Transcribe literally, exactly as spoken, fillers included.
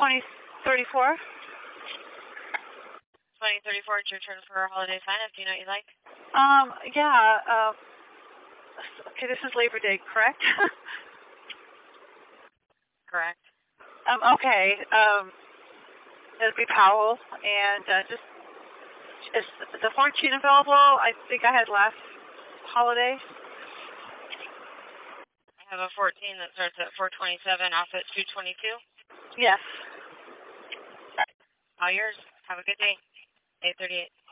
twenty thirty-four. twenty thirty-four, it's your turn for holiday sign-up. Do you know what you'd like? Um, yeah, uh, okay, this is Labor Day, correct? Correct. um, okay, um, it'll be Powell, and uh, just, is the fourteen available? I think I had last holiday. I have a fourteen that starts at four twenty-seven, off at two twenty-two. Yes. All yours. Have a good day. eight thirty-eight.